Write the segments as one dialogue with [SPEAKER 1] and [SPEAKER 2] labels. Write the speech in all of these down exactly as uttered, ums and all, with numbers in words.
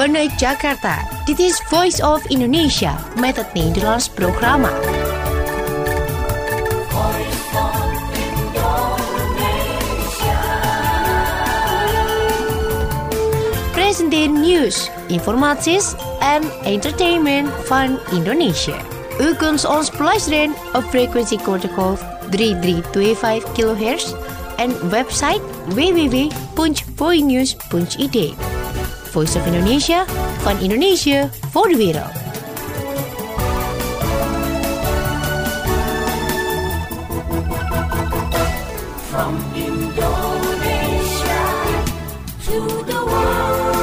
[SPEAKER 1] Vanuit Jakarta, dit is Voice of Indonesia met het Nederlands programma. Presenteer nieuws, informaties en entertainment van Indonesia. U kunt ons beluisteren op frequentiegolf drie drie twee vijf kilohertz en website w w w punt voinews punt i d. Voice of Indonesia, van Indonesië voor de wereld.
[SPEAKER 2] From Indonesia to the world.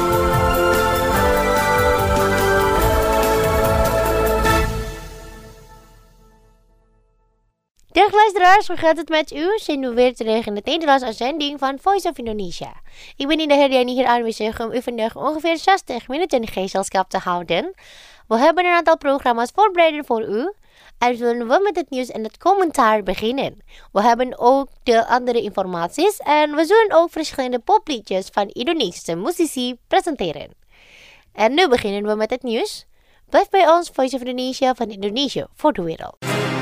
[SPEAKER 3] Dag luisteraars, hoe gaat het met u? Zijn we weer terug in het Nederlands uitzending van Voice of Indonesia. Ik ben Indah Herdiani hier aanwezig om u vandaag ongeveer zestig minuten gezelschap te houden. We hebben een aantal programma's voorbereid voor u. En zullen we met het nieuws en het commentaar beginnen. We hebben ook de andere informaties en we zullen ook verschillende popliedjes van Indonesische muzici presenteren. En nu beginnen we met het nieuws. Blijf bij ons, Voice of Indonesia, van Indonesië voor de wereld.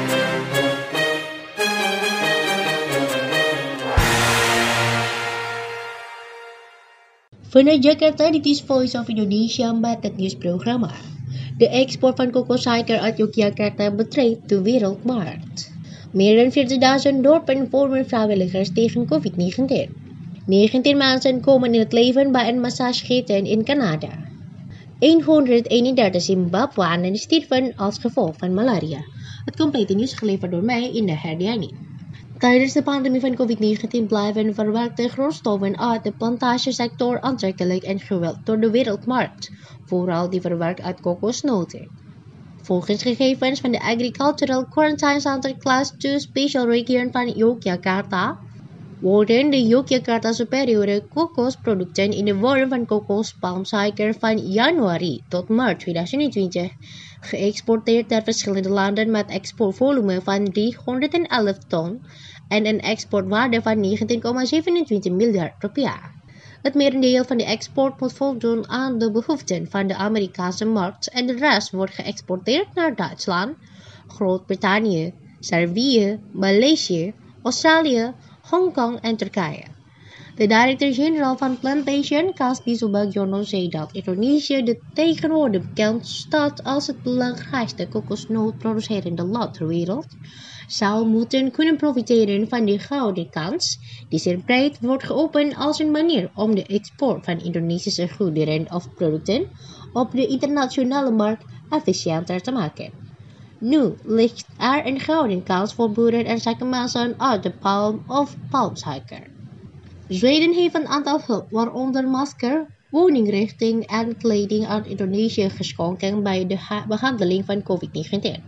[SPEAKER 1] Vanuit Jakarta, dit is Voice of Indonesia met het nieuwsprogramma. De export van kokossuiker uit Yogyakarta betreedt de wereldmarkt. Meer dan veertigduizend dorpen vormen vrijwilligers tegen covid negentien. negentien mensen komen in het leven bij een massageketen in Canada. honderdeenendertig Zimbabweanen stierven als gevolg van malaria. Het complete nieuws geleverd door mij, Indah Herdiani. Tijdens de pandemie van covid negentien blijven verwerkte grondstoffen uit de plantagesector aantrekkelijk en gewild door de wereldmarkt, vooral die verwerkt uit kokosnoten. Volgens gegevens van de Agricultural Quarantine Center Class twee Special Region van Yogyakarta worden de Yogyakarta superieure kokosproducten in de vorm van kokospalmsuiker van januari tot maart tweeduizend twintig geëxporteerd naar verschillende landen met exportvolume van driehonderdelf ton en een exportwaarde van negentien komma zevenentwintig miljard rupiah. Het merendeel van de export moet voldoen aan de behoeften van de Amerikaanse markt en de rest wordt geëxporteerd naar Duitsland, Groot-Brittannië, Servië, Maleisië, Australië, Hongkong en Turkije. De directeur-generaal van Plantation, Kasdi Subagiono, zei dat Indonesië de tegenwoordig bekend staat als het belangrijkste kokosnootproducerende land ter wereld, zou moeten kunnen profiteren van de gouden kans die zeer breed wordt geopend als een manier om de export van Indonesische goederen of producten op de internationale markt efficiënter te maken. Nu ligt er een gouden kans voor boeren en zakenmensen uit de palm of palmsuiker. Zweden heeft een aantal hulp, waaronder masker, woninginrichting en kleding aan Indonesië geschonken bij de behandeling van covid negentien.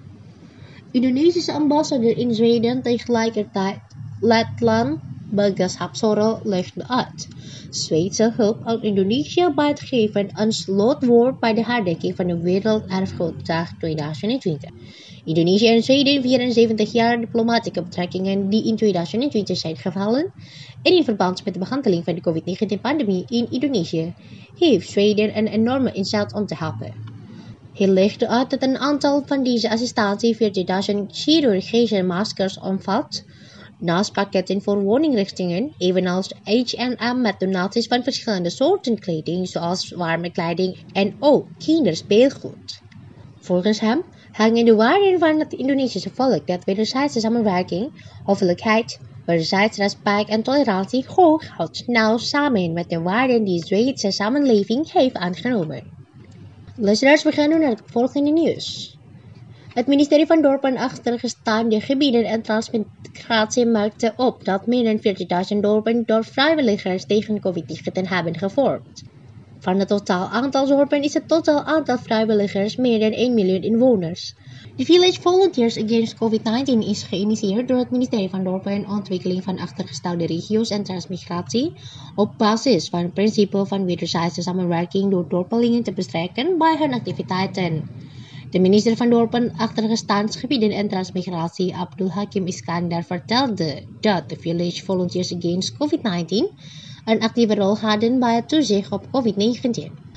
[SPEAKER 1] Indonesische ambassadeur in Zweden tegelijkertijd Letland Bagas Hapsoro legde uit Zweedse hulp aan Indonesië bij het geven een slotwoord bij de herdenking van de Werelderfgoeddag tweeduizend twintig. Indonesië en Zweden vieren zeventig jaar diplomatieke betrekkingen die in tweeduizend twintig zijn gevallen en in verband met de behandeling van de covid negentien pandemie in Indonesië heeft Zweden een enorme inzet om te helpen. Hij legde uit dat een aantal van deze assistentie veertigduizend chirurgische maskers omvat, naast pakketten voor woninginrichtingen, evenals H en M met donaties van verschillende soorten kleding zoals warme kleding en ook kinderspeelgoed. Volgens hem hangen de waarden van het Indonesische volk dat wederzijdse samenwerking, hoffelijkheid, wederzijds respect en tolerantie hoog houdt nauw samen met de waarden die de Zweedse samenleving heeft aangenomen. Luisteraars, we gaan nu naar het volgende nieuws. Het ministerie van Dorp en Achtergestaande Gebieden en Transmigratie merkte op dat meer dan veertigduizend dorpen door vrijwilligers tegen covid negentien hebben gevormd. Van het totaal aantal dorpen is het totaal aantal vrijwilligers meer dan één miljoen inwoners. De Village Volunteers Against covid negentien is geïnitieerd door het ministerie van Dorp en Ontwikkeling van Achtergestelde Regio's en Transmigratie op basis van het principe van wederzijdse samenwerking door dorpelingen te bestrijken bij hun activiteiten. De minister van Dorpen, Achtergestaansgebieden en Transmigratie, Abdul Hakim Iskandar, vertelde dat de Village Volunteers Against covid negentien een actieve rol hadden bij het toezicht op covid negentien.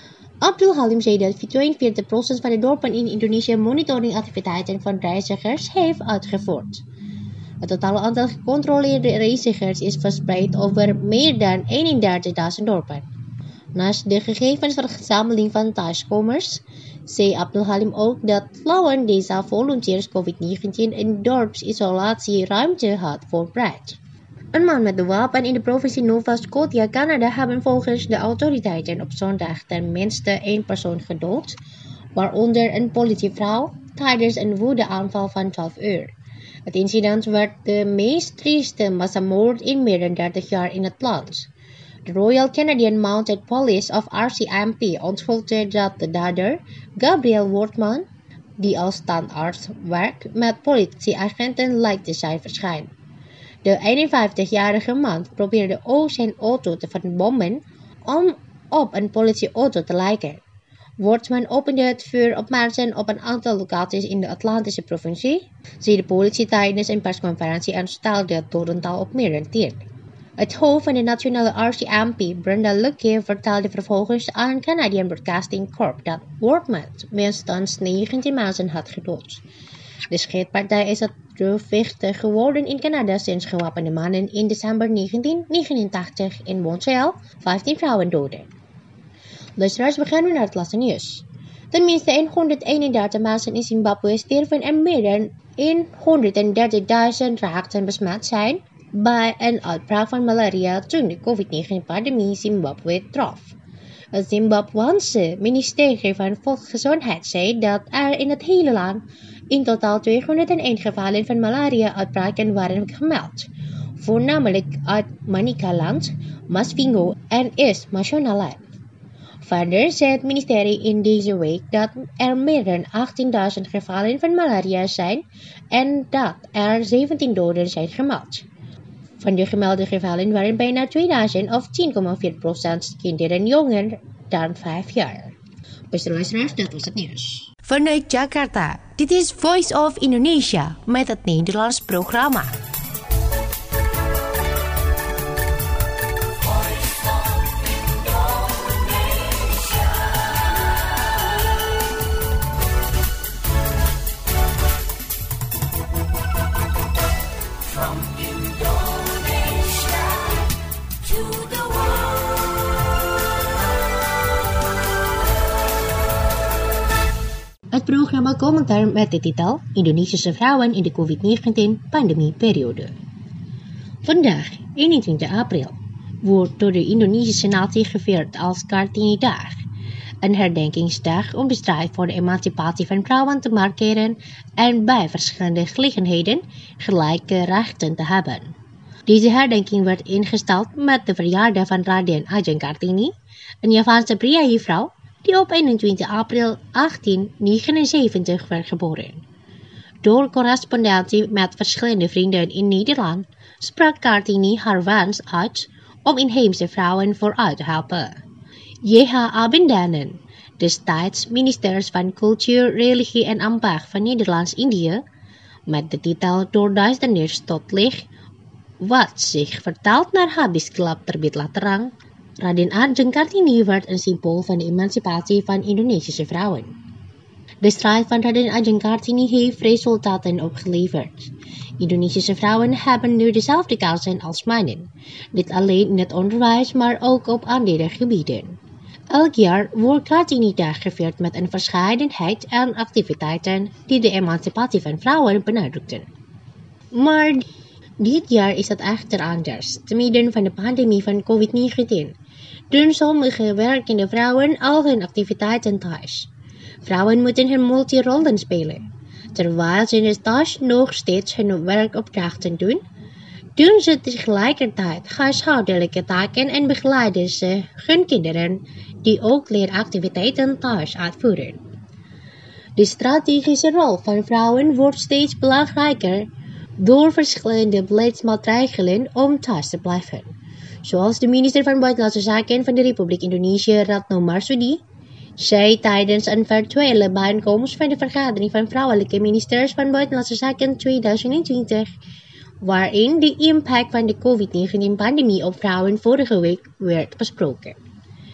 [SPEAKER 1] Abdul Halim zei dat tweeënveertig procent van de dorpen in Indonesië monitoringactiviteiten van reizigers heeft uitgevoerd. Het totale aantal gecontroleerde reizigers is verspreid over meer dan eenendertigduizend dorpen. Naast de gegevensverzameling van thuiskomers, zei Abdul Halim ook dat Flowen Desa Volunteers COVID negentien een dorpsisolatieruimte had voorbereid. Een man met een wapen in de provincie Nova Scotia, Canada, hebben volgens de autoriteiten op zondag ten minste één persoon gedood, waaronder een politievrouw, tijdens een woedeaanval van twaalf uur. Het incident werd de meest trieste massamoord in meer dan dertig jaar in het land. De Royal Canadian Mounted Police of R C M P onthulde dat de dader, Gabriel Wortman, die als tandarts werkt, met politieagenten lijkt te zijn verschijnen. De eenenvijftigjarige man probeerde ook zijn auto te verbommen om op een politieauto te lijken. Wortman opende het vuur op mensen op een aantal locaties in de Atlantische provincie, zei de politie tijdens een persconferentie en stelde het dodental op meer dan tien. Het hoofd van de nationale R C M P, Brenda Lucke, vertelde vervolgens aan Canadian Broadcasting Corp dat Wortman minstens negentien mensen had gedood. De schietpartij is het droevigste geworden in Canada sinds gewapende mannen in december negentien negenentachtig in Montreal vijftien vrouwen doden. Luisteraars, we gaan nu naar het laatste nieuws. Ten minste honderdeenendertig mensen in Zimbabwe sterven en meer dan honderddertigduizend raakten besmet zijn bij een uitbraak van malaria toen de COVID negentien-pandemie Zimbabwe trof. Het Zimbabweanse ministerie van Volksgezondheid zei dat er in het hele land in totaal tweehonderdéén gevallen van malaria-uitbraken waren gemeld, voornamelijk uit Manicaland, Masvingo en East Mashonaland. Verder zei het ministerie in deze week dat er meer dan achttienduizend gevallen van malaria zijn en dat er zeventien doden zijn gemeld. Van de gemelde gevallen waren bijna tweeduizend of tien komma vier procent kinderen jonger dan vijf jaar. Beste luisteraars, dat was het nieuws.
[SPEAKER 3] Vanuit Jakarta, dit is Voice of Indonesia met het Nederlands programma.
[SPEAKER 2] From Indonesia to the world.
[SPEAKER 1] Het programma Commentaar met de titel Indonesische vrouwen in de COVID negentien-pandemieperiode. Vandaag, eenentwintig april, wordt door de Indonesische natie gevierd als Kartini-dag, een herdenkingsdag om de strijd voor de emancipatie van vrouwen te markeren en bij verschillende gelegenheden gelijke rechten te hebben. Deze herdenking werd ingesteld met de verjaardag van Raden Ajeng Kartini, een Javaanse pria-juffrouw die op eenentwintig april achttienhonderdnegenenzeventig werd geboren. Door correspondentie met verschillende vrienden in Nederland sprak Kartini haar wens uit om inheemse vrouwen vooruit te helpen. J H Abindanen, destijds minister van Cultuur, Religie en Ambacht van Nederlands-Indië, met de titel Door duisternis tot licht, wat zich vertaalt naar Habisklap terbitlah terang, Raden Ajeng Kartini werd een symbool van de emancipatie van Indonesische vrouwen. De strijd van Raden Ajeng Kartini heeft resultaten opgeleverd. Indonesische vrouwen hebben nu dezelfde kansen als mannen, niet alleen in het onderwijs, maar ook op andere gebieden. Elk jaar wordt Kartini-dag gevierd met een verscheidenheid aan activiteiten die de emancipatie van vrouwen benadrukten. Maar dit jaar is het echter anders, te midden van de pandemie van COVID negentien. Doen sommige werkende vrouwen al hun activiteiten thuis. Vrouwen moeten hun multirollen spelen. Terwijl ze thuis nog steeds hun werkopdrachten doen, doen ze tegelijkertijd huishoudelijke taken en begeleiden ze hun kinderen die ook leeractiviteiten thuis uitvoeren. De strategische rol van vrouwen wordt steeds belangrijker door verschillende beleidsmaatregelen om thuis te blijven. Zoals de minister van Buitenlandse Zaken van de Republiek Indonesië, Ratno Marsudi, zei tijdens een virtuele bijeenkomst van de vergadering van vrouwelijke ministers van Buitenlandse Zaken tweeduizend eenentwintig, waarin de impact van de COVID negentien-pandemie op vrouwen vorige week werd besproken.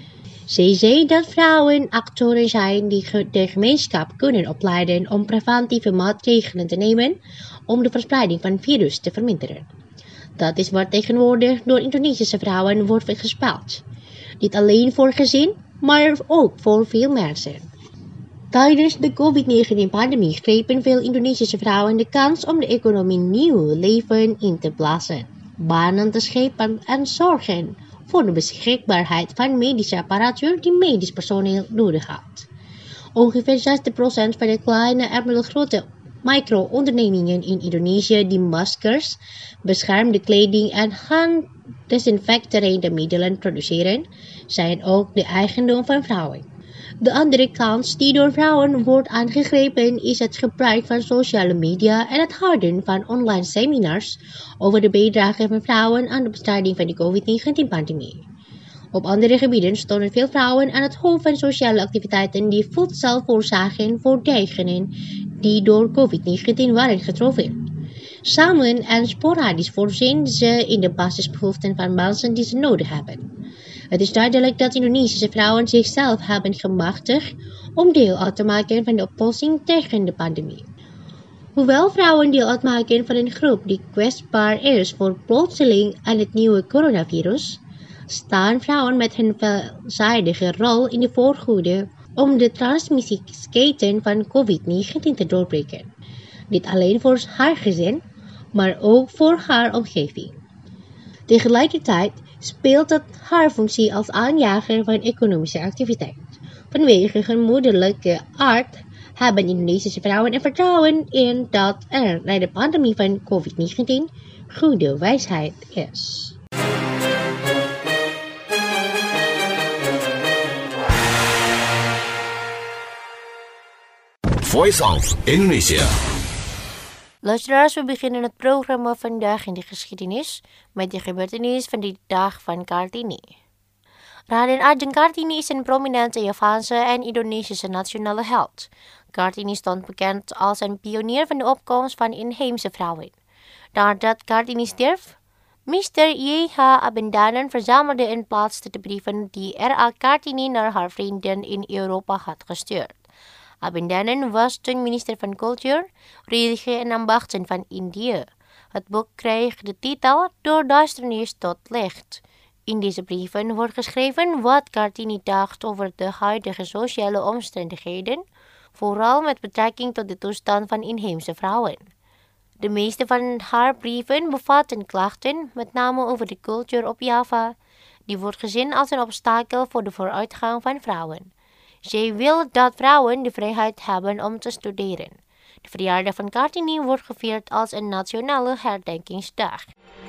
[SPEAKER 1] Zij zei dat vrouwen actoren zijn die ge- de gemeenschap kunnen opleiden om preventieve maatregelen te nemen om de verspreiding van het virus te verminderen. Dat is wat tegenwoordig door Indonesische vrouwen wordt gespeeld. Niet alleen voor gezin, maar ook voor veel mensen. Tijdens de covid negentien-pandemie grepen veel Indonesische vrouwen de kans om de economie nieuw leven in te blazen, banen te scheppen en zorgen voor de beschikbaarheid van medische apparatuur die medisch personeel nodig had. Ongeveer zestig procent van de kleine en middelgrote micro-ondernemingen in Indonesië die maskers, beschermde kleding en handdesinfecterende middelen produceren, zijn ook de eigendom van vrouwen. De andere kans die door vrouwen wordt aangegrepen is het gebruik van sociale media en het houden van online seminars over de bijdrage van vrouwen aan de bestrijding van de covid negentien-pandemie. Op andere gebieden stonden veel vrouwen aan het hoofd van sociale activiteiten die voedsel voorzagen voor diegenen die door covid negentien waren getroffen. Samen en sporadisch voorzien ze in de basisbehoeften van mensen die ze nodig hebben. Het is duidelijk dat Indonesische vrouwen zichzelf hebben gemachtigd om deel uit te maken van de oplossing tegen de pandemie. Hoewel vrouwen deel uitmaken van een groep die kwetsbaar is voor plotseling aan het nieuwe coronavirus, staan vrouwen met hun veelzijdige rol in de voorhoede om de transmissieketen van covid negentien te doorbreken. Niet alleen voor haar gezin, maar ook voor haar omgeving. Tegelijkertijd speelt het haar functie als aanjager van economische activiteit. Vanwege hun moederlijke aard hebben Indonesische vrouwen er vertrouwen in dat er na de pandemie van covid negentien goede wijsheid is.
[SPEAKER 4] Voice of Indonesia.
[SPEAKER 3] Luisteraars, we beginnen het programma vandaag in de geschiedenis met de gebeurtenis van de dag van Kartini. Raden Ajeng Kartini is een prominente Javaanse en Indonesische nationale held. Kartini stond bekend als een pionier van de opkomst van inheemse vrouwen. Nadat Kartini stierf, mister J H Abendanen verzamelde en plaatste de brieven die R A Kartini naar haar vrienden in Europa had gestuurd. Abendanen was toen minister van Cultuur, Religie en Ambachten van Indië. Het boek kreeg de titel Door duisternis tot licht. In deze brieven wordt geschreven wat Kartini dacht over de huidige sociale omstandigheden, vooral met betrekking tot de toestand van inheemse vrouwen. De meeste van haar brieven bevatten klachten, met name over de cultuur op Java, die wordt gezien als een obstakel voor de vooruitgang van vrouwen. Zij wil dat vrouwen de vrijheid hebben om te studeren. De verjaardag van Kartini wordt gevierd als een nationale herdenkingsdag.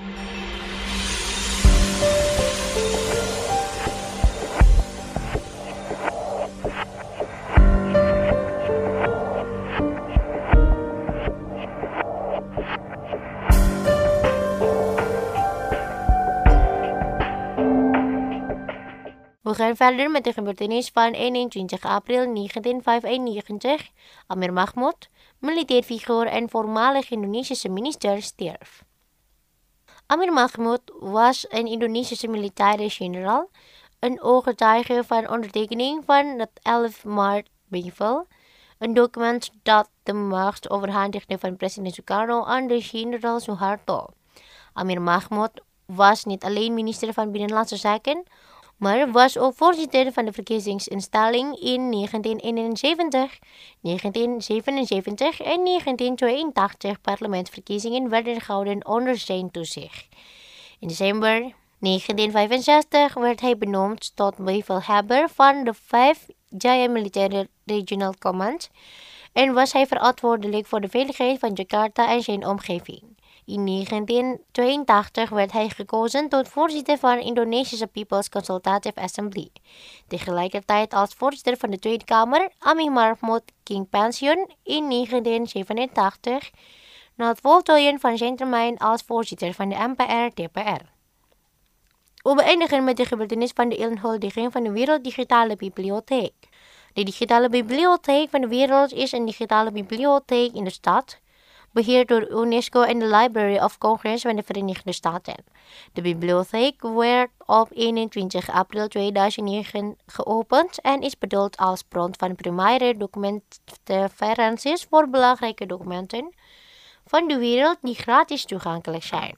[SPEAKER 3] We gaan verder met de gebeurtenis van eenentwintig april negentien vijfennegentig. Amir Mahmud, militair figuur en voormalig Indonesische minister, stierf. Amir Mahmud was een Indonesische militaire generaal, een ooggetuige van ondertekening van het elf maart bevel, een document dat de macht overhandigde van president Sukarno aan de generaal Suharto. Amir Mahmud was niet alleen minister van Binnenlandse Zaken, maar was ook voorzitter van de verkiezingsinstelling in negentien eenenzeventig, negentien zevenenzeventig en negentien tweeëntachtig. Parlementsverkiezingen werden gehouden onder zijn toezicht. In december negentien vijfenzestig werd hij benoemd tot bevelhebber van de vijf Jaya Militaire Regional Command en was hij verantwoordelijk voor de veiligheid van Jakarta en zijn omgeving. In negentien tweeëntachtig werd hij gekozen tot voorzitter van de Indonesische People's Consultative Assembly. Tegelijkertijd als voorzitter van de Tweede Kamer, Amir Mahmud ging pensioen in negentien zevenentachtig na het voltooien van zijn termijn als voorzitter van de M P R D P R. We beëindigen met de gebeurtenis van de inhuldiging van de Werelddigitale Bibliotheek. De digitale bibliotheek van de wereld is een digitale bibliotheek in de stad, beheerd door UNESCO en de Library of Congress van de Verenigde Staten. De bibliotheek werd op eenentwintig april tweeduizend negen geopend en is bedoeld als bron van primaire documentaties voor belangrijke documenten van de wereld die gratis toegankelijk zijn.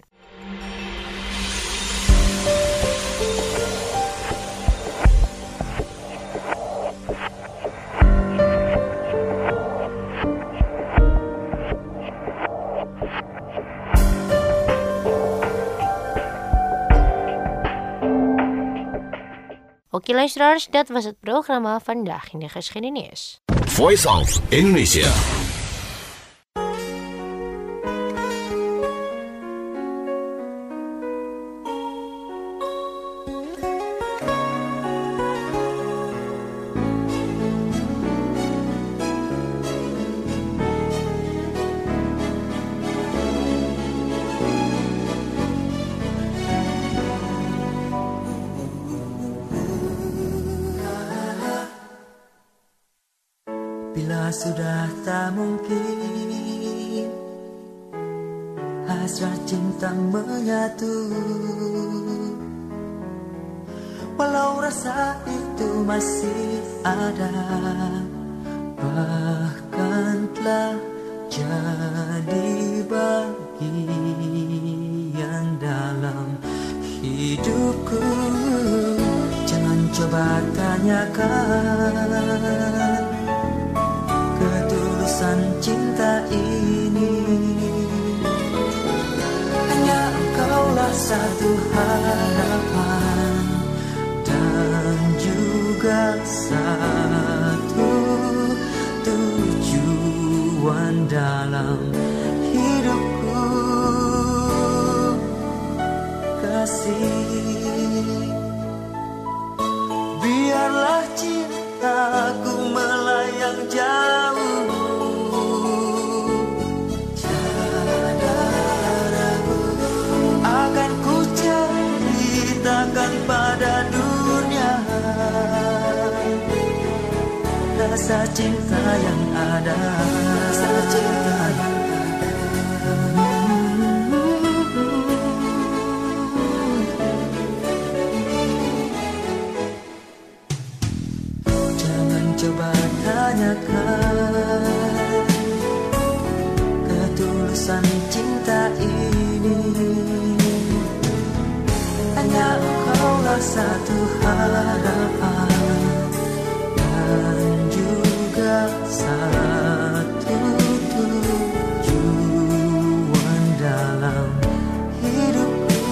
[SPEAKER 3] Oké luisteraars, dat was het programma Vandaag in de Geschiedenis.
[SPEAKER 4] Voice of Indonesia.
[SPEAKER 5] Bila sudah tak mungkin hasrat cinta menyatu, walau rasa itu masih ada, bahkan telah jadi bagian dalam hidupku. Jangan coba tanyakan ketulusan cinta ini, hanya engkaulah satu harapan dan juga satu tujuan dalam hidupku. Kasih, biarlah cintaku melayang jauh, akan ku ceritakan pada dunia rasa cinta yang ada, rasa cinta yang ada. Jangan coba tanyakan ketulusan cinta ini, hanya engkaulah satu harapan dan juga satu tujuan dalam hidupku.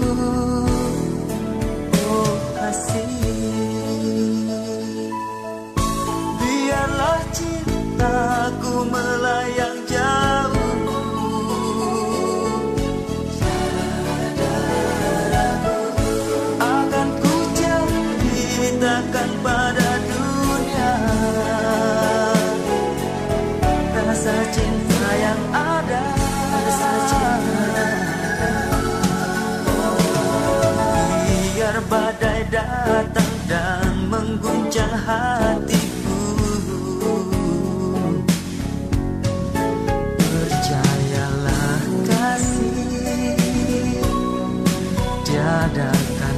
[SPEAKER 5] Oh kasih, biarlah cintaku melayang jauh, pada dunia rasa cinta yang ada, rasa cinta. Biar badai datang dan mengguncang hatiku, percayalah kasih, tiada akan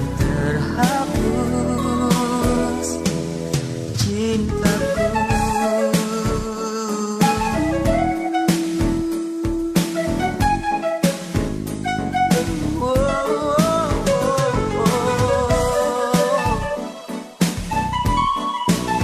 [SPEAKER 5] terhapus cintaku. Oh, oh, oh, oh.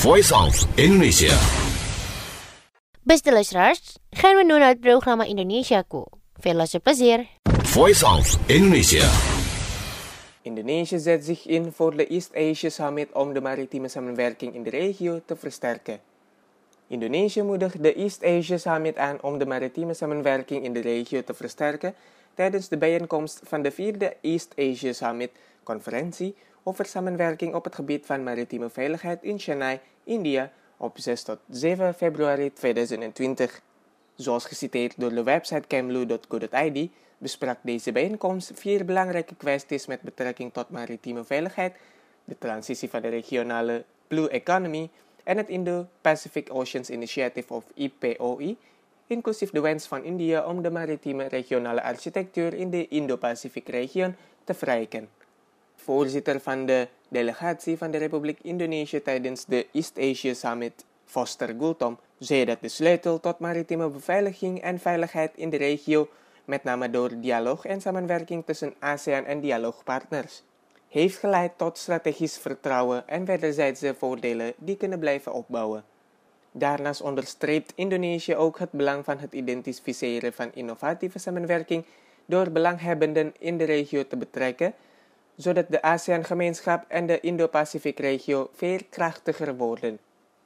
[SPEAKER 4] Voice of Indonesia.
[SPEAKER 3] Beste luisteraars, gaan we nu naar het programma Indonesiaku. Veel luisterplezier.
[SPEAKER 4] Voice of Indonesia.
[SPEAKER 6] Indonesië zet zich in voor de East Asia Summit om de maritieme samenwerking in de regio te versterken. Indonesië moedigt de East Asia Summit aan om de maritieme samenwerking in de regio te versterken tijdens de bijeenkomst van de vierde East Asia Summit, conferentie over samenwerking op het gebied van maritieme veiligheid in Chennai, India, op zes tot zeven februari tweeduizend twintig. Zoals geciteerd door de website kemlu dot co dot i d besprak deze bijeenkomst vier belangrijke kwesties met betrekking tot maritieme veiligheid, de transitie van de regionale Blue Economy en het Indo-Pacific Oceans Initiative of I P O I, inclusief de wens van India om de maritieme regionale architectuur in de Indo-Pacific-regio te verrijken. Voorzitter van de delegatie van de Republiek Indonesië tijdens de East Asia Summit, Foster Gultom, zei dat de sleutel tot maritieme beveiliging en veiligheid in de regio, met name door dialoog en samenwerking tussen ASEAN en dialoogpartners, heeft geleid tot strategisch vertrouwen en wederzijdse voordelen die kunnen blijven opbouwen. Daarnaast onderstreept Indonesië ook het belang van het identificeren van innovatieve samenwerking door belanghebbenden in de regio te betrekken, zodat de ASEAN-gemeenschap en de Indo-Pacific-regio veel krachtiger worden.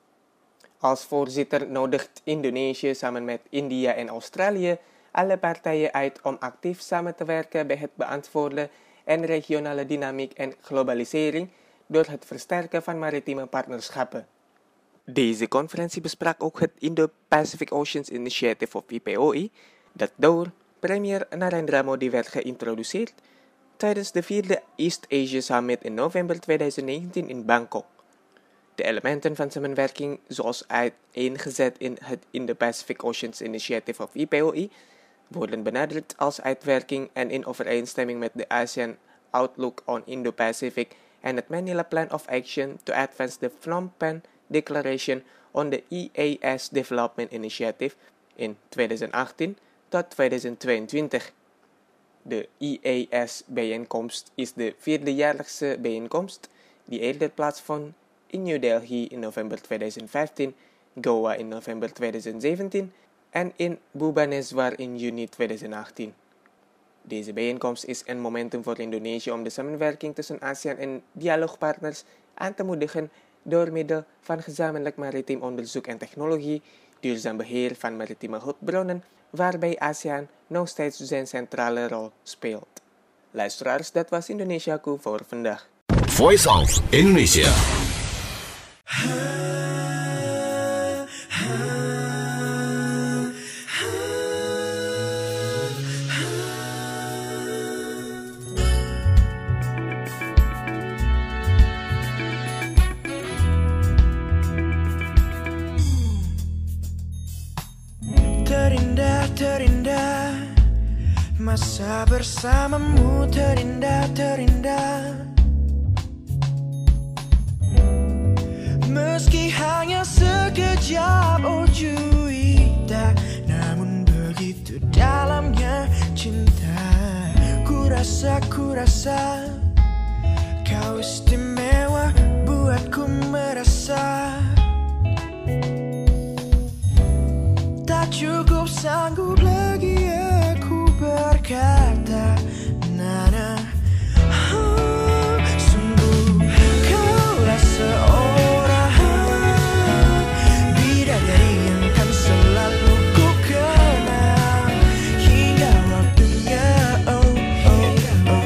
[SPEAKER 6] Als voorzitter nodigt Indonesië samen met India en Australië alle partijen uit om actief samen te werken bij het beantwoorden en regionale dynamiek en globalisering door het versterken van maritieme partnerschappen. Deze conferentie besprak ook het Indo-Pacific Oceans Initiative of I P O I, dat door premier Narendra Modi werd geïntroduceerd tijdens de vierde East Asia Summit in november tweeduizend negentien in Bangkok. De elementen van samenwerking, zoals uiteengezet in het Indo-Pacific Oceans Initiative of I P O I, worden benadrukt als uitwerking en in overeenstemming met de ASEAN Outlook on Indo-Pacific en het Manila Plan of Action to Advance the Phnom Penh Declaration on the E A S Development Initiative in tweeduizend achttien tot tweeduizend tweeëntwintig. De E A S-bijeenkomst is de vierde jaarlijkse bijeenkomst die eerder plaatsvond in New Delhi in november tweeduizend vijftien, Goa in november tweeduizend zeventien en in Bhubaneswar in juni tweeduizend achttien. Deze bijeenkomst is een momentum voor Indonesië om de samenwerking tussen ASEAN en dialoogpartners aan te moedigen door middel van gezamenlijk maritiem onderzoek en technologie, duurzaam beheer van maritieme hulpbronnen, waarbij ASEAN nog steeds zijn centrale rol speelt. Luisteraars, dat was Indonesiaku voor vandaag.
[SPEAKER 4] Voice of Indonesia.
[SPEAKER 5] Terindah, terindah, masa bersamamu terindah, terindah. Meski hanya sekejap, oh juita, namun begitu dalamnya cinta. Ku rasa, ku rasa, kau istimewa buatku merasa. Tak cukup sanggup lagi aku berkata, Nana, oh, sungguh kaulah seorang bidadari yang kan selalu ku kenal hingga waktunya, oh, oh, oh,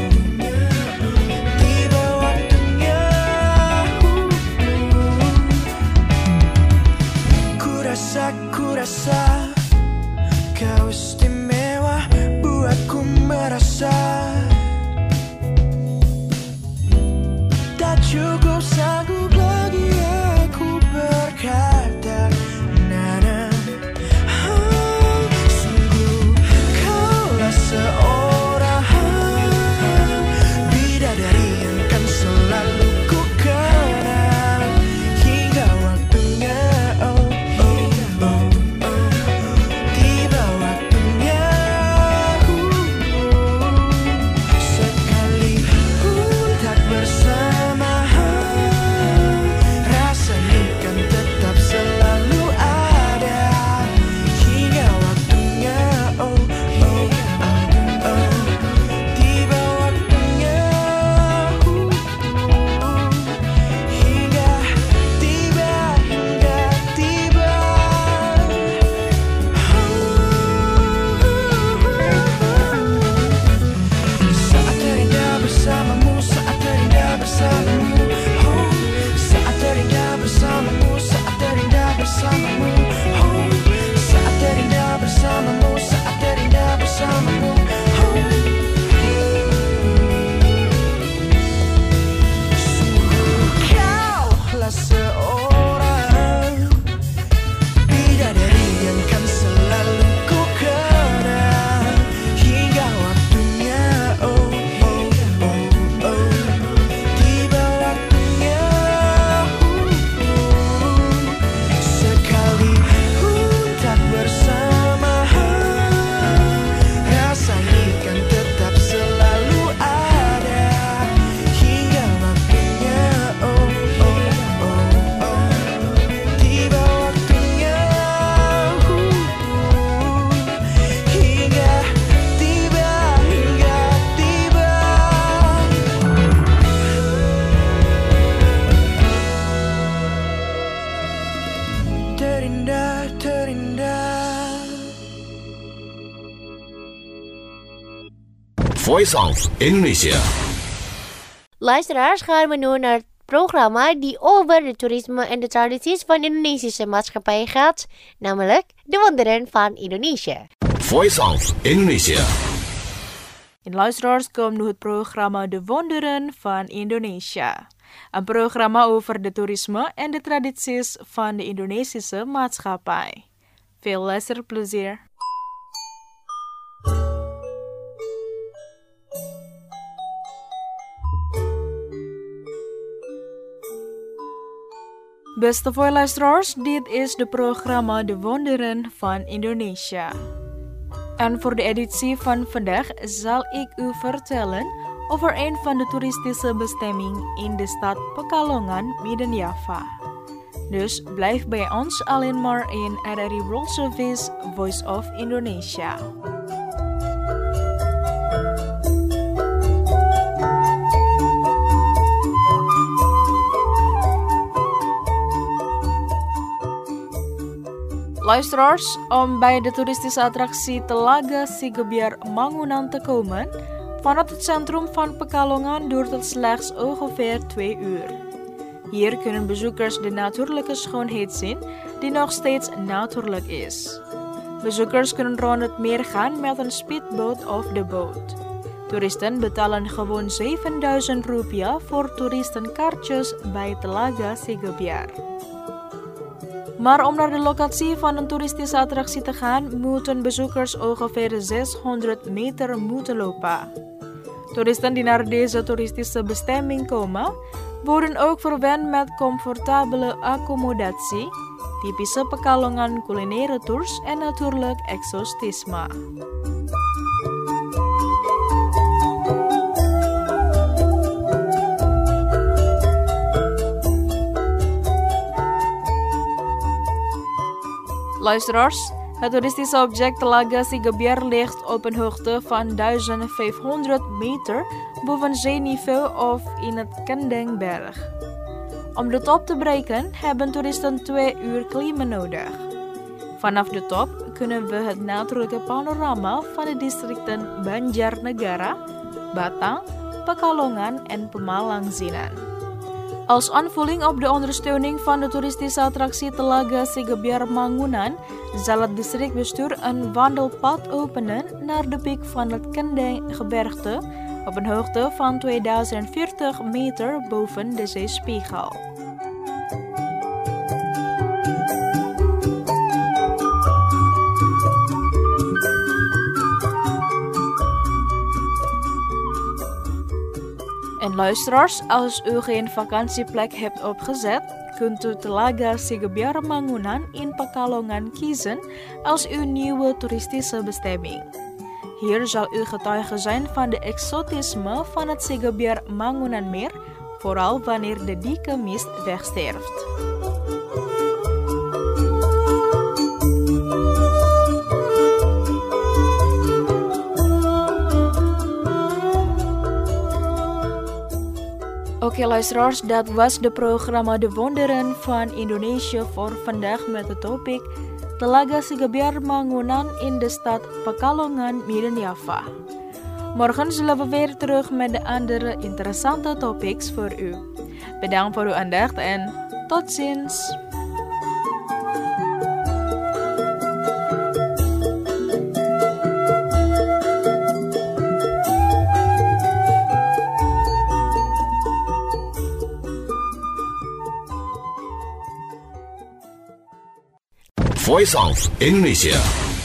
[SPEAKER 5] tiba waktunya. uh, uh. Ku rasa, ku rasa kau istimewa buatku merasa. Tak cukup sanggup lagi aku berkata, Nana, oh, sungguh kaulah seorang bidadari yang kan selalu ku kenal hingga waktunya, oh, oh, oh, oh. orang. Bidadari yang kan selalu ku kenang hingga waktunya, oh oh oh oh, tiba waktunya. Sekali tak bersama, rasa ini kan tetap selalu ada hingga waktunya, oh oh oh oh, tiba waktunya, hingga tiba, hingga tiba. Terindah, terindah.
[SPEAKER 4] Voice of Indonesia.
[SPEAKER 3] Luisteraars, gaan we nu naar het programma die over de toerisme en de tradities van de Indonesische maatschappij gaat, namelijk De Wonderen van Indonesië.
[SPEAKER 4] Voice of Indonesia.
[SPEAKER 7] En luisteraars, komt nu het programma De Wonderen van Indonesia. Een programma over de toerisme en de tradities van de Indonesische maatschappij. Veel luisterplezier. Beste voorluisteraars, dit is de programma De Wonderen van Indonesia. En voor de editie van vandaag zal ik u vertellen over een van de toeristische bestemmingen in de stad Pekalongan, Midden-Java. Dus blijf bij ons alleen maar in R R I World Service Voice of Indonesia. Luisteraars, om bij de toeristische attractie Telaga Sigebiar Mangunan te komen, vanuit het centrum van Pekalongan duurt het slechts ongeveer twee uur. Hier kunnen bezoekers de natuurlijke schoonheid zien, die nog steeds natuurlijk is. Bezoekers kunnen rond het meer gaan met een speedboot of de boot. Toeristen betalen gewoon zevenduizend rupiah voor toeristenkaartjes bij Telaga Sigebiar. Maar om naar de locatie van een toeristische attractie te gaan, moeten bezoekers ongeveer zeshonderd meter moeten lopen. Toeristen die naar deze toeristische bestemming komen, worden ook verwend met comfortabele accommodatie, typische Pekalongan culinaire tours en natuurlijk exotisme. Luisteraars, het toeristische object Telaga Sigebiar ligt op een hoogte van duizend vijfhonderd meter boven zeeniveau of in het Kendengberg. Om de top te bereiken hebben toeristen twee uur klimmen nodig. Vanaf de top kunnen we het natuurlijke panorama van de districten Banjarnegara, Batang, Pekalongan en Pemalang zien. Als aanvulling op de ondersteuning van de toeristische attractie Telaga Sigebiar Mangunan zal het districtbestuur een wandelpad openen naar de piek van het Kendenggebergte op een hoogte van tweeduizend veertig meter boven de zeespiegel. En luisteraars, als u geen vakantieplek hebt opgezet, kunt u Telaga Sigebiar Mangunan in Pekalongan kiezen als uw nieuwe toeristische bestemming. Hier zal u getuige zijn van de exotisme van het Sigebiar Mangunanmeer, vooral wanneer de dikke mist wegsterft. Oké okay, luisteraars, dat was de programma De Wonderen van Indonesië voor vandaag met het topic Telaga Sigebiar Mangunan in de stad Pekalongan, Midden-Java. Morgen zullen we weer terug met de andere interessante topics voor u. Bedankt voor uw aandacht en tot ziens!
[SPEAKER 4] Voice of Indonesia.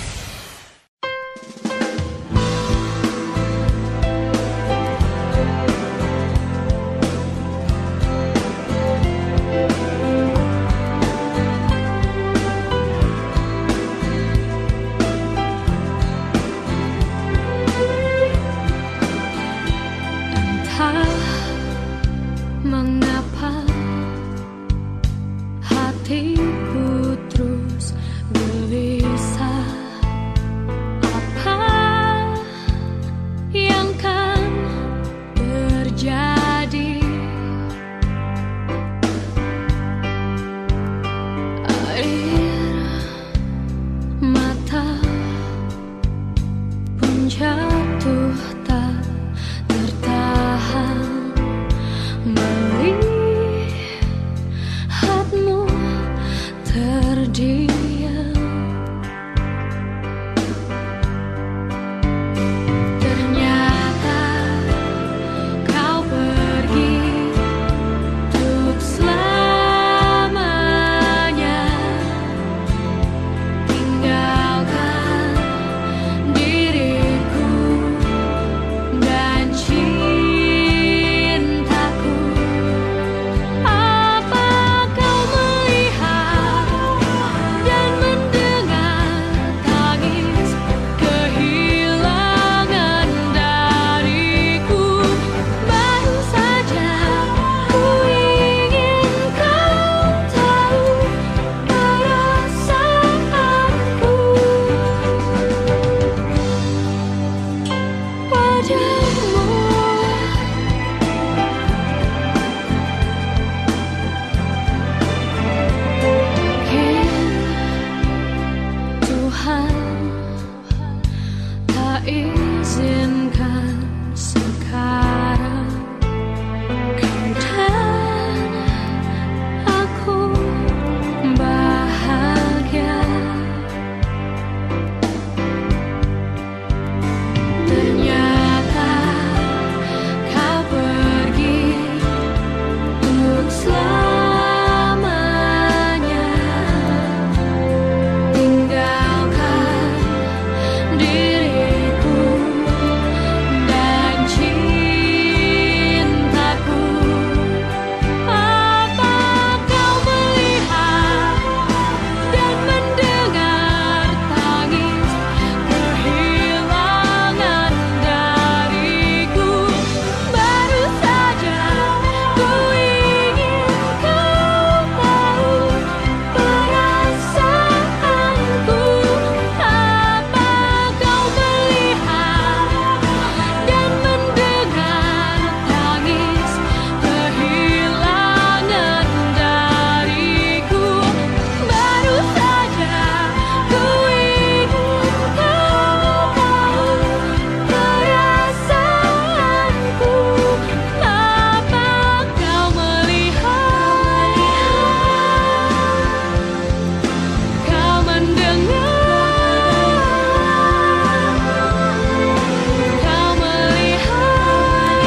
[SPEAKER 8] Mengapa hatiku terus gelisah? Apa yang kan terjadi? Air mata pun jatuh tak tertahan melihatmu terdiam. Ternyata kau pergi untuk selamanya, tinggalkan diriku dan cintaku. Apa kau melihat dan mendengar tangis kehilangan dariku? Baru saja ku ingin kau tahu perasaanku padamu. Mungkin Tuhan tak izinkan sekarang kau dan aku bahagia. Ternyata kau pergi untuk selamanya, tinggalkan diriku dan cintaku. Apa kau melihat dan mendengar tangis kehilangan dariku? Baru saja ku ingin kau tahu perasaanku. Apa kau melihat dan mendengar tangis kehilangan dariku? Baru saja ku ingin kau tahu perasaanku. Apa kau melihat, kau mendengar, kau melihat?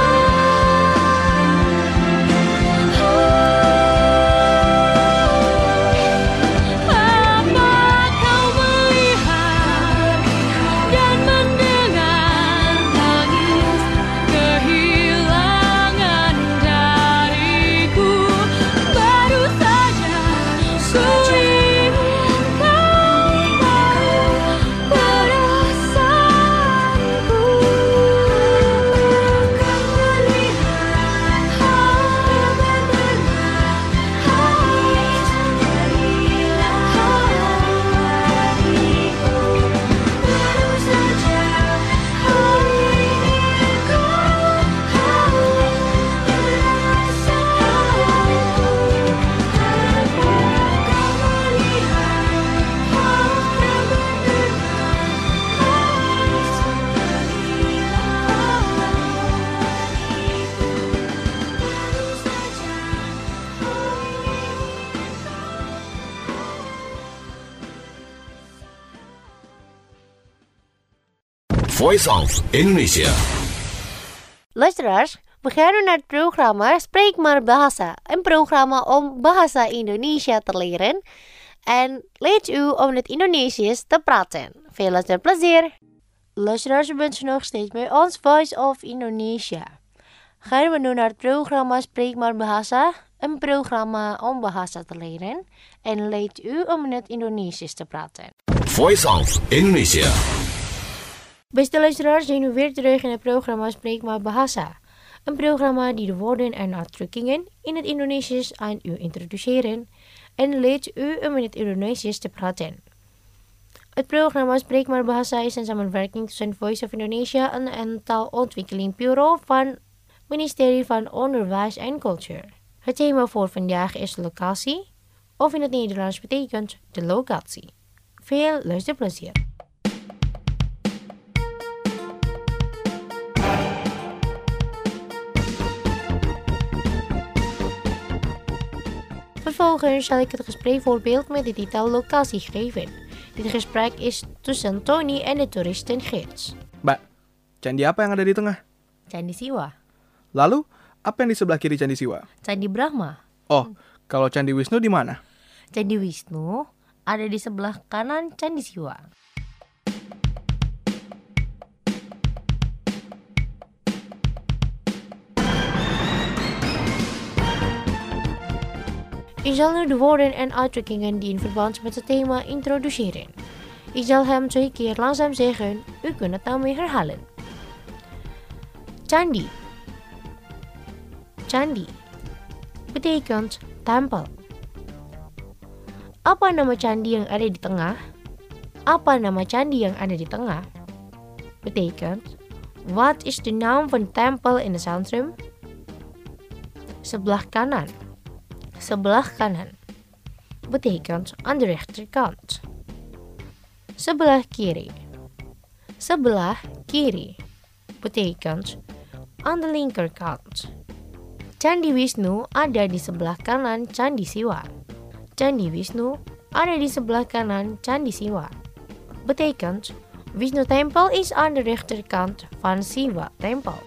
[SPEAKER 8] Apa kau melihat dan mendengar tangis kehilangan dariku? Baru saja ku ingin kau tahu perasaanku. Kau melihat dan mendengar tangis kehilangan dariku. Baru saja ku ingin kau tahu
[SPEAKER 4] Voice of Indonesia.
[SPEAKER 3] Luisteraars, we gaan nu naar het programma Spreek maar Bahasa, een programma om bahasa Indonesia te leren. en leert u om in het Indonesisch te praten. Veel luisterplezier! Luisteraars, u bent nog steeds bij ons Voice of Indonesia. Gaan we nu naar het programma Spreek maar Bahasa, een programma om bahasa te leren en leert u om in het Indonesisch te praten.
[SPEAKER 4] Voice of Indonesia.
[SPEAKER 3] Beste luisteraars, zijn we weer terug in het programma Spreek maar Bahasa. Een programma die de woorden en uitdrukkingen in het Indonesisch aan u introduceren en leert u om in het Indonesisch te praten. Het programma Spreek maar Bahasa is een samenwerking tussen Voice of Indonesia en een taalontwikkelingsbureau van Ministerie van Onderwijs en Cultuur. Het thema voor vandaag is locatie, of in het Nederlands betekent de locatie. Veel luisterplezier! Vervolgens zal ik het gespreekvoorbeeld met de titel locatie geven. Dit gesprek is tussen Tony en de toeristengids.
[SPEAKER 9] Mbak, candi apa yang ada di tengah?
[SPEAKER 3] Candi Siwa,
[SPEAKER 9] Lalu, apa yang di sebelah kiri Candi Siwa?
[SPEAKER 3] Candi Brahma.
[SPEAKER 9] Oh, kalau Candi Wisnu di mana?
[SPEAKER 3] Candi Wisnu ada di sebelah kanan Candi Siwa. Ik zal nu de woorden en uitdrukkingen die in verband met het thema introduceren. Ik zal hem twee keer langzaam zeggen, u kunt het nou mee herhalen. Candi. Candi betekent tempel. Apa nama candi yang ada di tengah? Apa nama candi yang ada di tengah? Betekent, wat is de naam van tempel in het centrum? Sebelah kanan. Sebelah kanan betekent aan de rechterkant. Sebelah kiri. Sebelah kiri betekent aan de linkerkant. Candi Wisnu ada di sebelah kanan Candi Siwa. Candi Wisnu ada di sebelah kanan Candi Siwa. Betekent, Wisnu Tempel is aan de rechterkant van Siwa Tempel.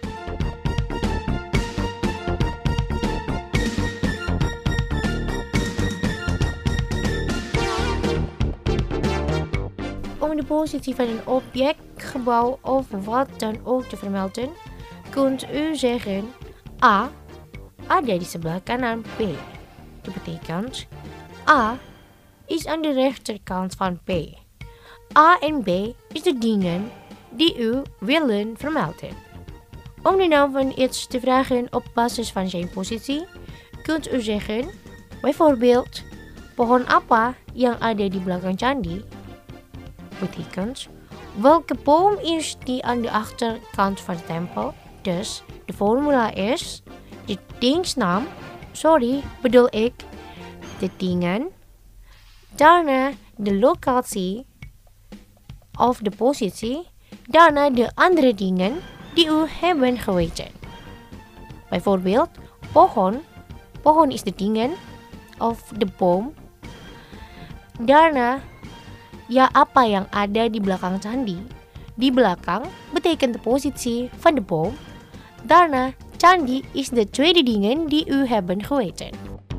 [SPEAKER 3] Om de positie van een object, gebouw of wat dan ook te vermelden, kunt u zeggen A ada di sebelah kanan B. Dat betekent A is aan de rechterkant van B. A en B is de dingen die u willen vermelden. Om de naam van iets te vragen op basis van zijn positie, kunt u zeggen, bijvoorbeeld, pohon apa yang ada di belakang candi? Betekent, welke boom is die aan de achterkant van de tempel? Dus de formula is de dingsnaam, sorry, bedoel ik de dingen, daarna de locatie of de positie, daarna de andere dingen die u hebben geweten. Bijvoorbeeld, pohon, pohon is de dingen of de boom, daarna ya apa yang ada di belakang candi. Di belakang betekent de positie van de boom. Daarna, candi is de tweede dingen die u hebben geweten.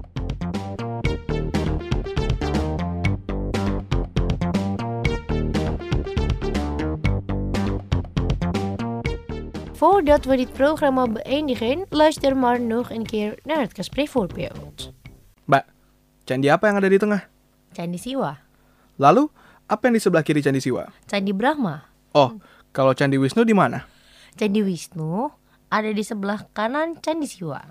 [SPEAKER 3] Voordat we dit programma beëindigen, luister maar nog een keer naar het gespreekvoorbeeld.
[SPEAKER 9] Mbak, candi apa yang ada di tengah?
[SPEAKER 3] Candi Siwa,
[SPEAKER 9] Lalu, apa yang di sebelah kiri Candi Siwa?
[SPEAKER 3] Candi Brahma.
[SPEAKER 9] Oh, kalau Candi Wisnu di mana?
[SPEAKER 3] Candi Wisnu ada di sebelah kanan Candi Siwa.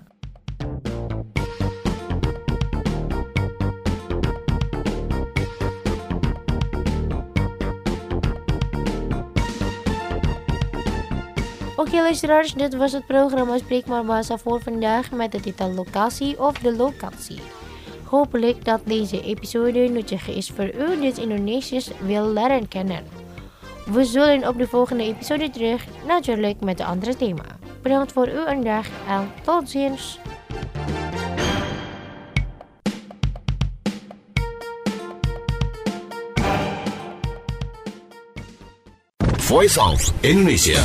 [SPEAKER 3] Oké luisteraars, dit was het programma Spreek maar Bahasa voor vandaag met de titel Locatie of de Locatie. Hopelijk dat deze episode nuttig is voor u die het Indonesisch wil leren kennen. We zullen op de volgende episode terug, natuurlijk met een andere thema. Bedankt voor uw aandacht en tot ziens!
[SPEAKER 4] Voice of Indonesia.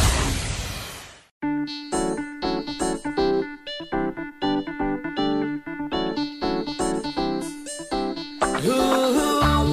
[SPEAKER 5] Ooh,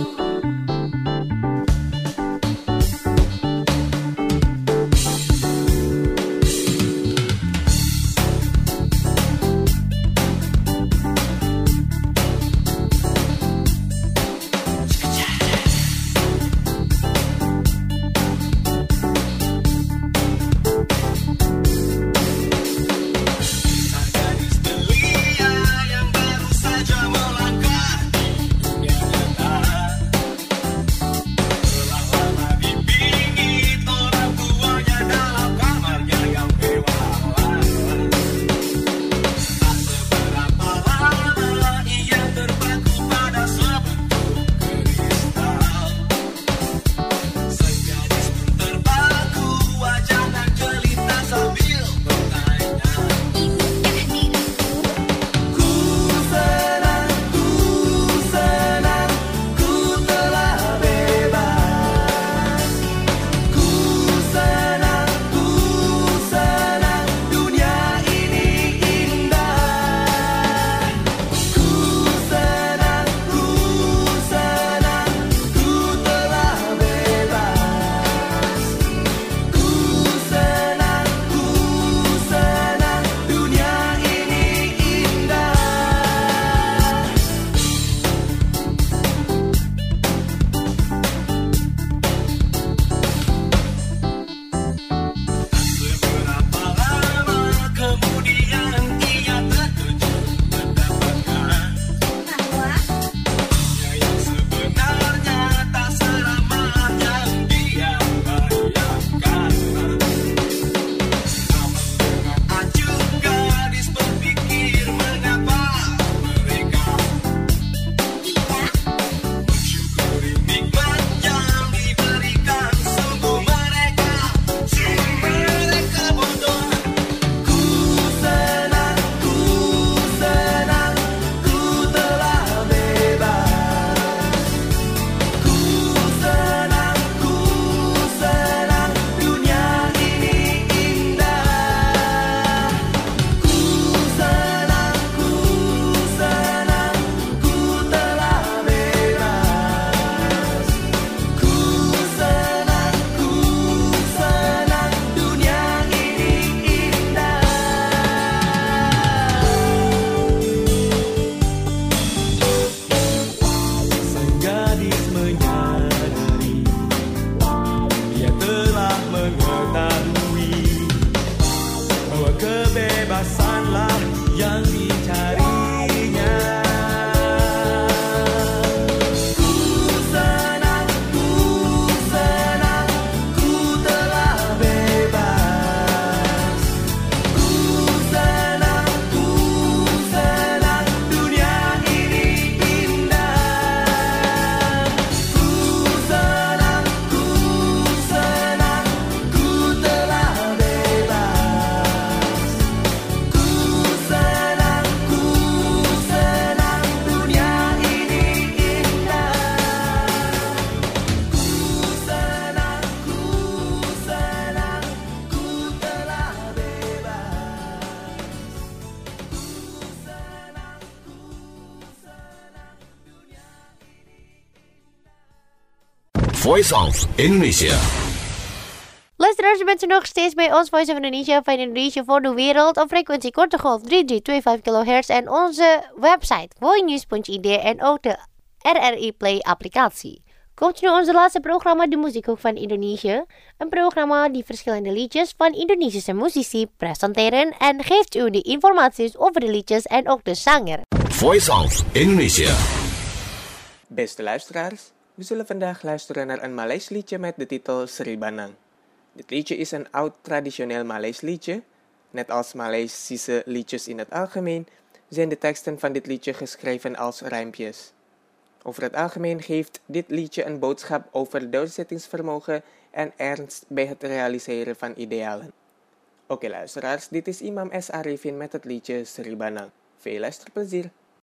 [SPEAKER 4] Voice of Indonesia.
[SPEAKER 3] Luisteraars, u bent u nog steeds bij ons Voice of Indonesia van Indonesia voor de wereld op frequentie korte golf drie drie twee vijf kilohertz en onze website voinews punt i d en ook de R R I Play applicatie. Komt nu onze laatste programma, de Muziekhoek van Indonesië. Een programma die verschillende liedjes van Indonesische muzici presenteren en geeft u de informaties over de liedjes en ook de zanger.
[SPEAKER 4] Voice of Indonesia.
[SPEAKER 6] Beste luisteraars, we zullen vandaag luisteren naar een Maleis liedje met de titel Sri Banang. Dit liedje is een oud traditioneel Maleis liedje. Net als Maleisische liedjes in het algemeen zijn de teksten van dit liedje geschreven als rijmpjes. Over het algemeen geeft dit liedje een boodschap over doorzettingsvermogen en ernst bij het realiseren van idealen. Oké luisteraars, dit is Imam S. Arifin met het liedje Sri Banang. Veel luisterplezier!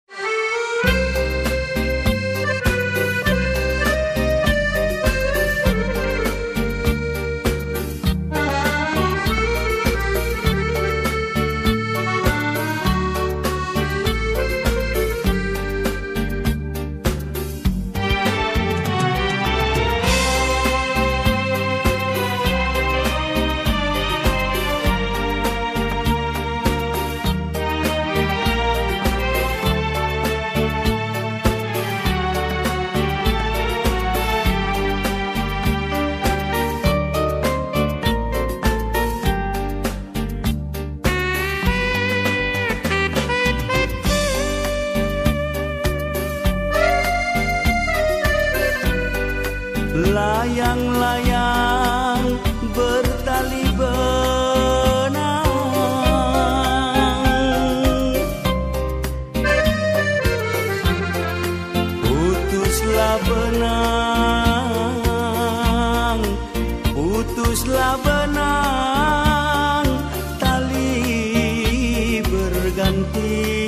[SPEAKER 5] Layang-layang bertali benang, putuslah benang, putuslah benang, tali berganti.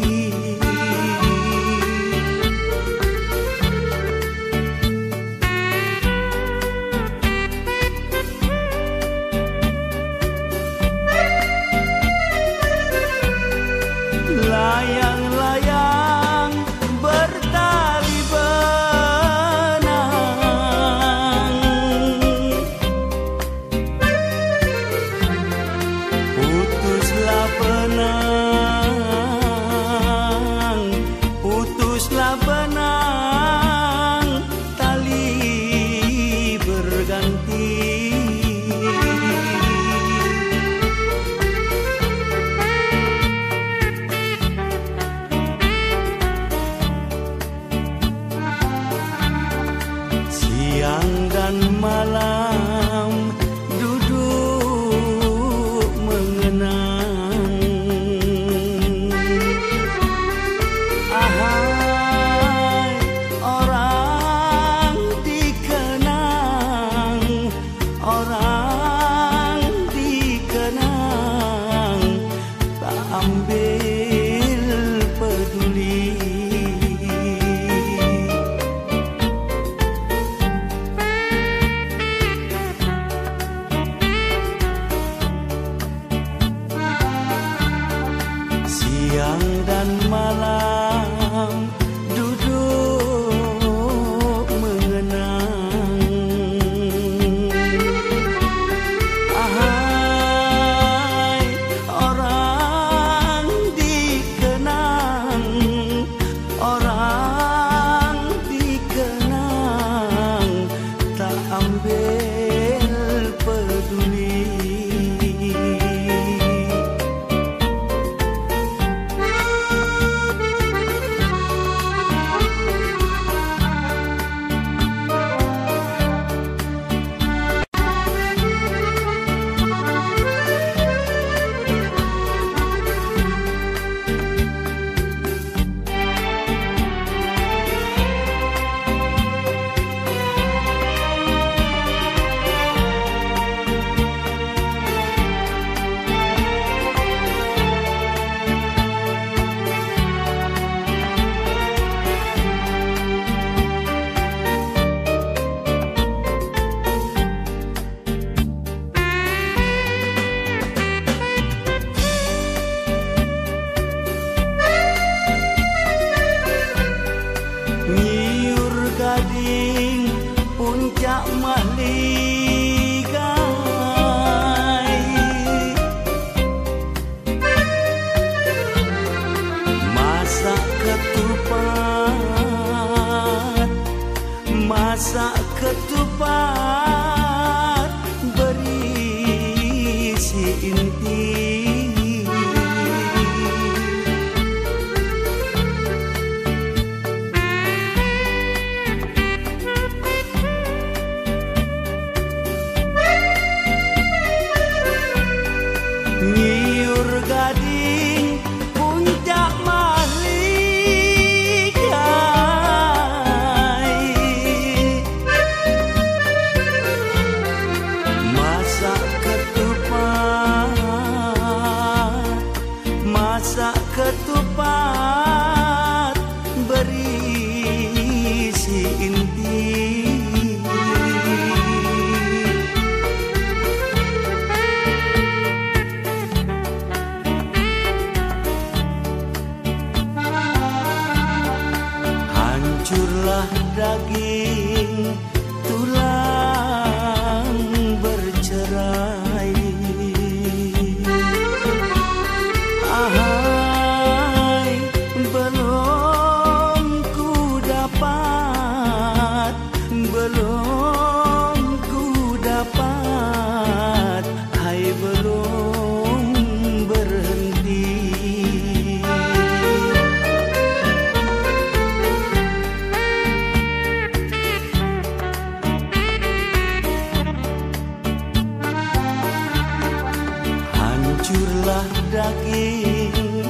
[SPEAKER 5] Layang-layang bertali benang, putuslah benang, putuslah benang, tali berganti. Siang dan malam duduk mengenang, ahai orang dikenang, orang dikenang, tak ambil peduli. masak ketupat berisi inti. Nyiur gading puncak mahligai, masak ketupat, masak ketupat berisi inti. Hancurlah daging, tulang bercerai. Ahai, belum ku dapat, belum ku dapat, hai belum berhenti. Hancurlah daging,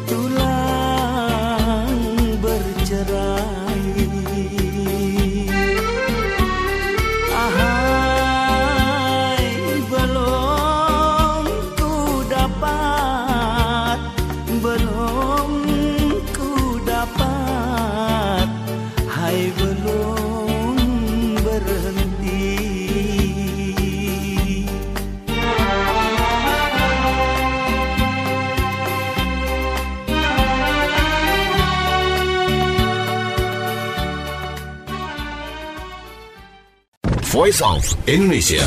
[SPEAKER 5] tulang bercerai. Ahai, belum ku dapat, belum ku dapat, hai belum berhenti.
[SPEAKER 4] Voice of Indonesia.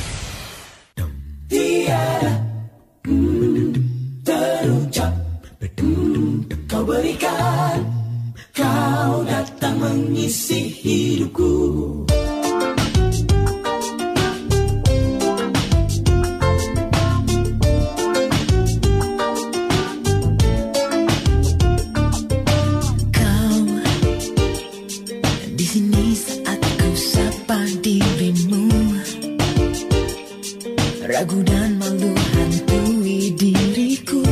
[SPEAKER 2] Terucap kau berikan, kau datang mengisi hidupku.
[SPEAKER 8] Kau di sini saat ku sapa dirimu, ragu dan malu hantui diriku.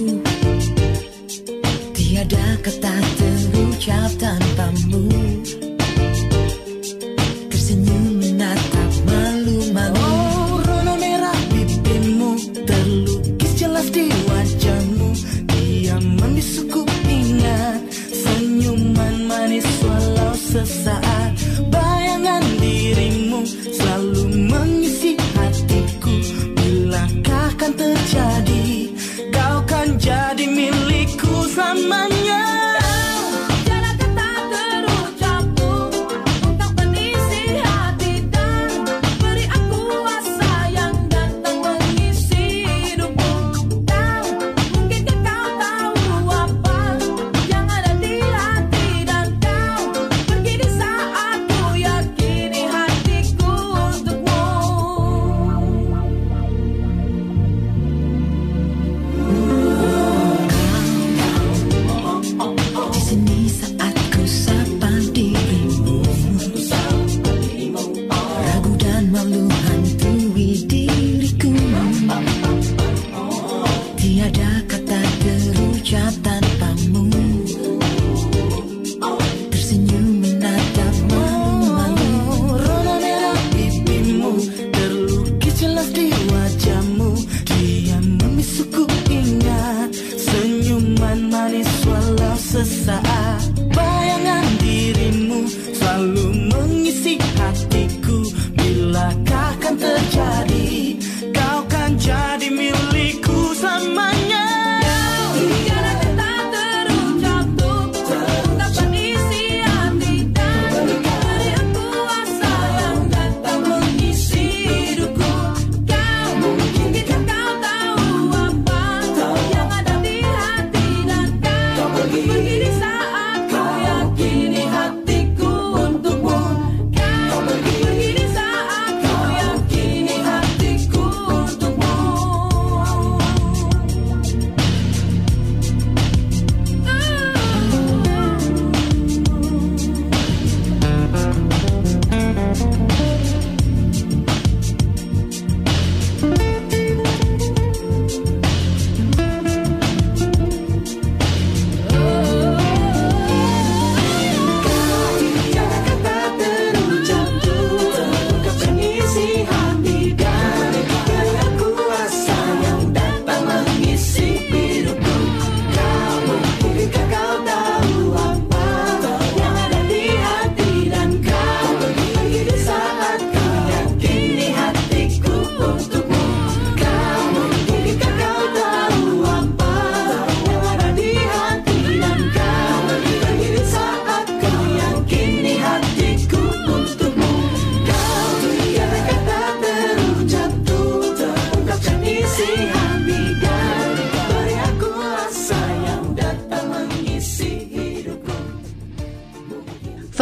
[SPEAKER 8] Tiada kata terucap tanpamu, tersenyum menatap malu-malu. Oh, rona merah bibirmu terlukis jelas di wajahmu. Dia membisuku ingat senyuman manis walau sesaat. Bayangan dirimu selalu mengisi hatiku. Bilakah kan terjadi, kau kan jadi milikku selamanya.
[SPEAKER 2] Tiada kata terucapmu untuk mengisi hati dan beri aku asa yang datang mengisi hidupku. Kau, mungkinkah kau tahu apa yang ada di hati, dan kau pergi di saat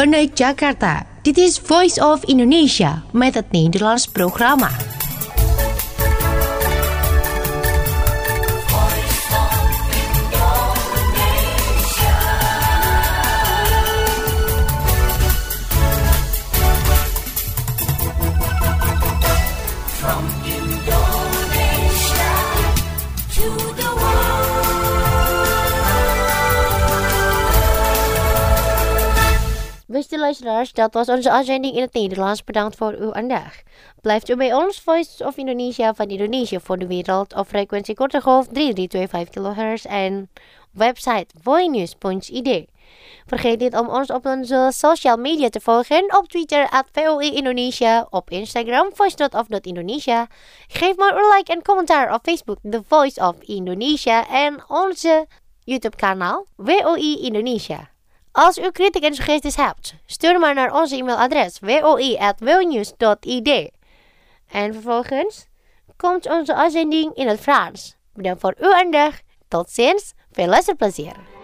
[SPEAKER 1] vanuit Jakarta. Dit is Voice of Indonesia met het Nederlands programma.
[SPEAKER 3] Beste luisteraars, dat was onze uitzending in het Nederlands. Bedankt voor uw aandacht. Blijft u bij ons, Voice of Indonesia van Indonesië voor de wereld op frequentie korte golf drie drie twee vijf kilohertz en website voinews punt i d. Vergeet niet om ons op onze social media te volgen. Op Twitter at V O I Indonesia, op Instagram voice.of.indonesia. Geef maar een like en commentaar op Facebook The Voice of Indonesia en onze YouTube kanaal V O I Indonesia. Als u kritiek en suggesties hebt, stuur maar naar onze e-mailadres v o i at voinews punt i d. En vervolgens komt onze uitzending in het Frans. Bedankt voor uw aandacht. Tot ziens. Veel luisterplezier.